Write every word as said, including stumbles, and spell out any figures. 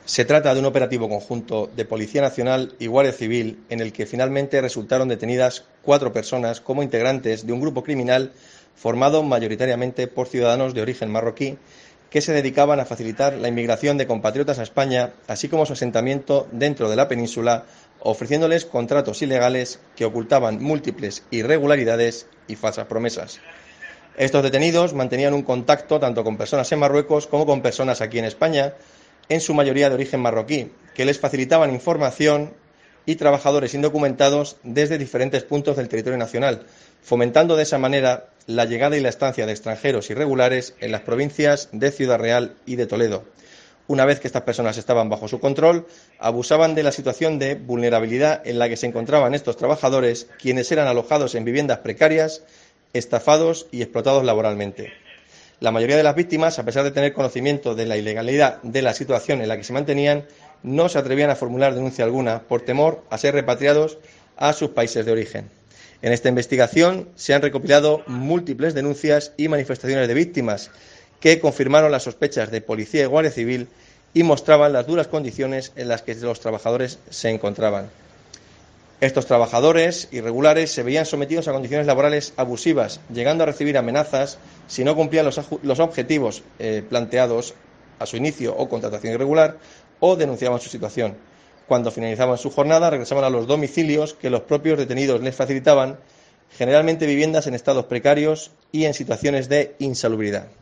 Se trata de un operativo conjunto de Policía Nacional y Guardia Civil en el que finalmente resultaron detenidas cuatro personas como integrantes de un grupo criminal formado mayoritariamente por ciudadanos de origen marroquí que se dedicaban a facilitar la inmigración de compatriotas a España, así como su asentamiento dentro de la península, ofreciéndoles contratos ilegales que ocultaban múltiples irregularidades y falsas promesas. Estos detenidos mantenían un contacto tanto con personas en Marruecos como con personas aquí en España, en su mayoría de origen marroquí, que les facilitaban información y trabajadores indocumentados desde diferentes puntos del territorio nacional, fomentando de esa manera la llegada y la estancia de extranjeros irregulares en las provincias de Ciudad Real y de Toledo. Una vez que estas personas estaban bajo su control, abusaban de la situación de vulnerabilidad en la que se encontraban estos trabajadores, quienes eran alojados en viviendas precarias, estafados y explotados laboralmente. La mayoría de las víctimas, a pesar de tener conocimiento de la ilegalidad de la situación en la que se mantenían, no se atrevían a formular denuncia alguna por temor a ser repatriados a sus países de origen. En esta investigación se han recopilado múltiples denuncias y manifestaciones de víctimas que confirmaron las sospechas de Policía y Guardia Civil y mostraban las duras condiciones en las que los trabajadores se encontraban. Estos trabajadores irregulares se veían sometidos a condiciones laborales abusivas, llegando a recibir amenazas si no cumplían los, los objetivos eh, planteados a su inicio o contratación irregular o denunciaban su situación. Cuando finalizaban su jornada, regresaban a los domicilios que los propios detenidos les facilitaban, generalmente viviendas en estados precarios y en situaciones de insalubridad.